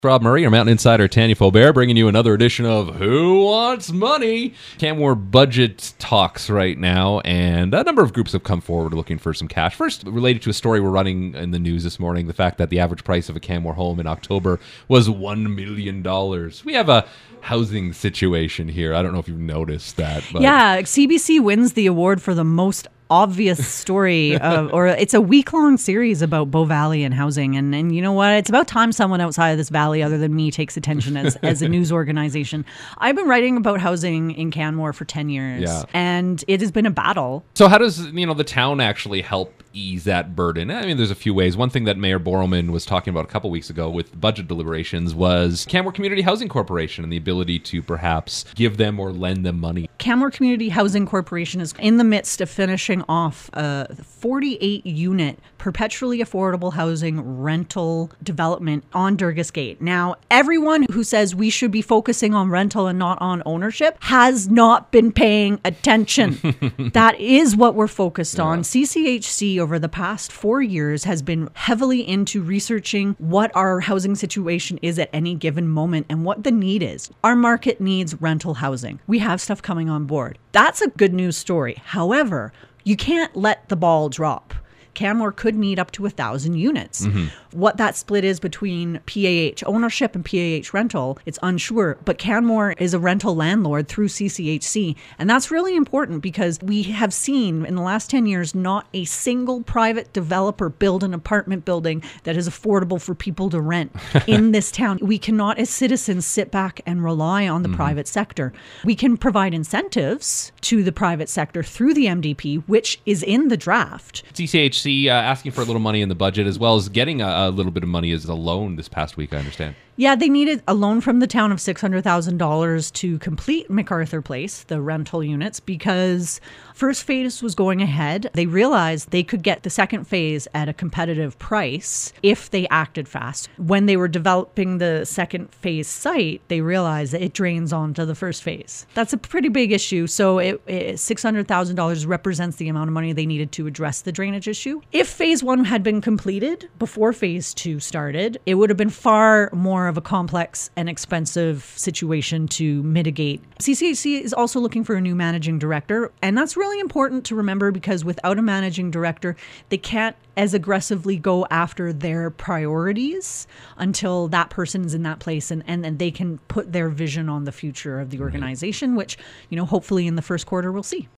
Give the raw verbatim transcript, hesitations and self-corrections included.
Rob Murray, our Mountain Insider, Tanya Faubert, bringing you another edition of Who Wants Money? Canmore budget talks right now, and a number of groups have come forward looking for some cash. First, related to a story we're running in the news this morning, the fact that the average price of a Canmore home in October was one million dollars. We have a housing situation here. I don't know if you've noticed that. But yeah, C B C wins the award for the most obvious story of, or it's a week-long series about Bow Valley and housing. And and you know what? It's about time someone outside of this valley other than me takes attention as, as a news organization. I've been writing about housing in Canmore for ten years, yeah. and it has been a battle. So how does, you know, the town actually help ease that burden? I mean, there's a few ways. One thing that Mayor Borrowman was talking about a couple weeks ago with budget deliberations was Canmore Community Housing Corporation and the ability to perhaps give them or lend them money. Canmore Community Housing Corporation is in the midst of finishing off a forty-eight unit perpetually affordable housing rental development on Durgas Gate. Now, everyone who says we should be focusing on rental and not on ownership has not been paying attention. That is what we're focused yeah. on. C C H C over the past four years has been heavily into researching what our housing situation is at any given moment and what the need is. Our market needs rental housing. We have stuff coming on board. That's a good news story. However, you can't let the ball drop. Canmore could need up to a thousand units. Mm-hmm. What that split is between P A H ownership and P A H rental, it's unsure. But Canmore is a rental landlord through C C H C. And that's really important because we have seen in the last ten years, not a single private developer build an apartment building that is affordable for people to rent in this town. We cannot, as citizens, sit back and rely on the mm-hmm. private sector. We can provide incentives to the private sector through the M D P, which is in the draft. C C H C uh, asking for a little money in the budget, as well as getting a, a little bit of money as a loan this past week, I understand. Yeah, they needed a loan from the town of six hundred thousand dollars to complete MacArthur Place, the rental units, because first phase was going ahead. They realized they could get the second phase at a competitive price if they acted fast. When they were developing the second phase site, they realized that it drains onto the first phase. That's a pretty big issue. So it, it, six hundred thousand dollars represents the amount of money they needed to address the drainage issue. If phase one had been completed before phase two started, it would have been far more of a complex and expensive situation to mitigate. C C H C is also looking for a new managing director, and that's really important to remember because without a managing director, they can't as aggressively go after their priorities until that person's in that place and, and, and they can put their vision on the future of the organization, which, you know, hopefully in the first quarter we'll see.